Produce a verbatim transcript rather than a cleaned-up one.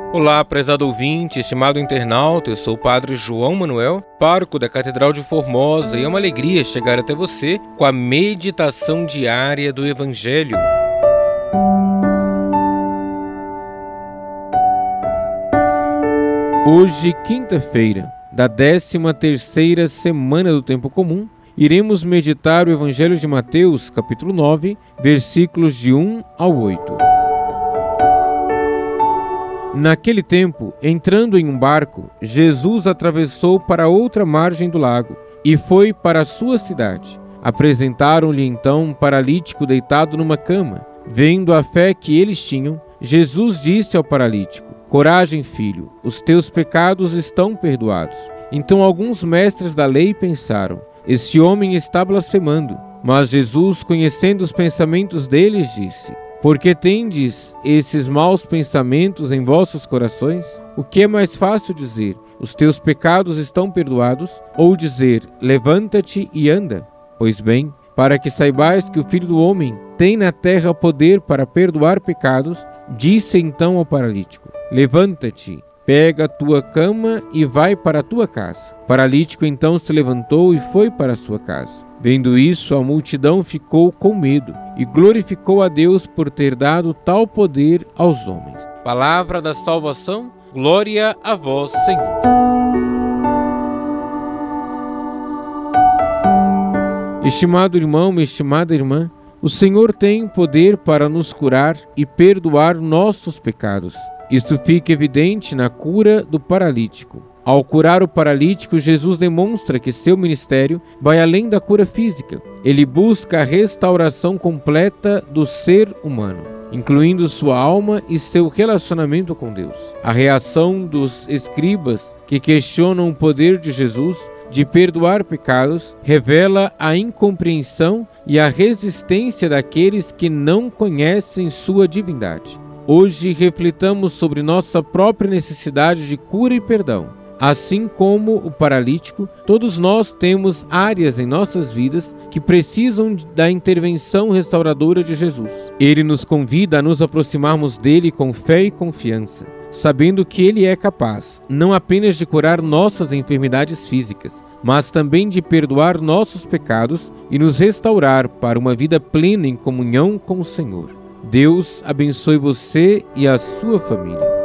Olá, prezado ouvinte, estimado internauta, eu sou o Padre João Manuel, pároco da Catedral de Formosa, e é uma alegria chegar até você com a meditação diária do Evangelho. Hoje, quinta-feira, da décima terceira semana do Tempo Comum, iremos meditar o Evangelho de Mateus, capítulo nove, versículos de um ao oito. Naquele tempo, entrando em um barco, Jesus atravessou para outra margem do lago e foi para a sua cidade. Apresentaram-lhe então um paralítico deitado numa cama. Vendo a fé que eles tinham, Jesus disse ao paralítico: "Coragem, filho, os teus pecados estão perdoados." Então alguns mestres da lei pensaram: "Este homem está blasfemando." Mas Jesus, conhecendo os pensamentos deles, disse: "Por que tendes esses maus pensamentos em vossos corações? O que é mais fácil dizer: os teus pecados estão perdoados, ou dizer: levanta-te e anda? Pois bem, para que saibais que o Filho do Homem tem na terra poder para perdoar pecados, disse então ao paralítico: levanta-te, pega a tua cama e vai para a tua casa." O paralítico então se levantou e foi para a sua casa. Vendo isso, a multidão ficou com medo e glorificou a Deus por ter dado tal poder aos homens. Palavra da salvação, glória a vós, Senhor. Estimado irmão, estimada irmã, o Senhor tem poder para nos curar e perdoar nossos pecados. Isto fica evidente na cura do paralítico. Ao curar o paralítico, Jesus demonstra que seu ministério vai além da cura física. Ele busca a restauração completa do ser humano, incluindo sua alma e seu relacionamento com Deus. A reação dos escribas que questionam o poder de Jesus de perdoar pecados revela a incompreensão e a resistência daqueles que não conhecem sua divindade. Hoje reflitamos sobre nossa própria necessidade de cura e perdão. Assim como o paralítico, todos nós temos áreas em nossas vidas que precisam da intervenção restauradora de Jesus. Ele nos convida a nos aproximarmos dele com fé e confiança, sabendo que ele é capaz, não apenas de curar nossas enfermidades físicas, mas também de perdoar nossos pecados e nos restaurar para uma vida plena em comunhão com o Senhor. Deus abençoe você e a sua família.